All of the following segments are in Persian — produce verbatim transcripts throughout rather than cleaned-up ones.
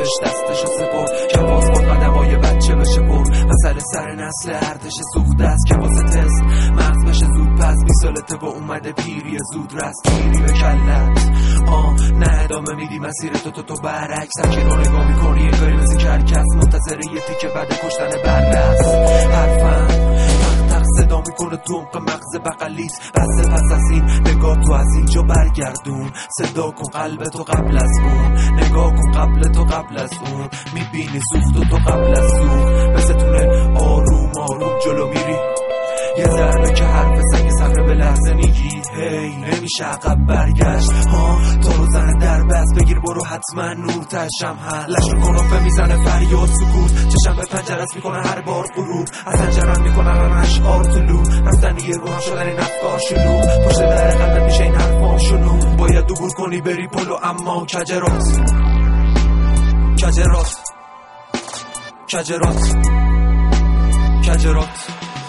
خودش دستشو سپرد که باز با قدمای بچه بشه پر. مسئله سر نسل ارتش سوخته است که واسه تست مغز بشه زود پس بی سالته با اومده پیری زود رست پیری به کلت. آه نه ادامه میدی مسیر تو تو تو برعکس هرکی رو نگاه میکنی یه کاری مثل کرکس منتظر یه تیکه بعد کشتن بررس. حرفم تق تق صدا میکنه تو عمق مغز بغلیت بس پس از این نگاه تو از اینجا برگردون. صدا کن قلب تو قبل از اون نگاه کن قبل تو قبل از اون میبینی سوخت و تو قبل از سوخت مثل تونه آروم آروم جلو میری یه ضربه که حرف سنگ صخره به لحظه میگی هی نمیشه عقب برگشت ها تا روزنه در بست بگیر برو حتما نور تشم هست لشن کنافه میزنه فریاد سکوت چشم به پنجره است میکنه هر بار غروب از انجرم میکنه همه اشعار طلوع رفتن یه روح هم شدن این افکار شلوغ پشت در قلبت میشه این حرفان شنو باید دور کنی بری پلو اما کجرات کجرات کجرات کجرات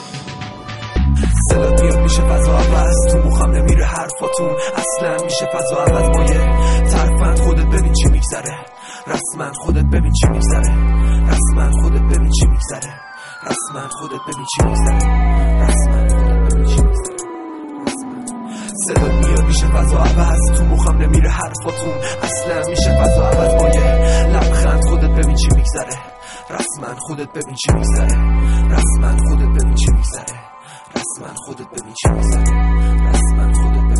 صدات میاد میشه فضا عوض تو مخم نمیره حرفاتون اصلا میشه فضا عوض با یه ترفند خودت ببین چی میگذره رسما خودت ببین چی میگذره رسما خودت ببین چی میگذره رسما خودت ببین چی میگذره رسما خودت ببین چی میگذره صدات میاد میشه فضا عوض تو مخم نمیره حرفاتون اصلا میشه فضا عوض با یه لبخند خودت ببین چی میگذره رسما خودت ببین چی میگذره رسما خودت ببین چی میگذره رسما خودت ببین چی میگذره رسما خودت ببین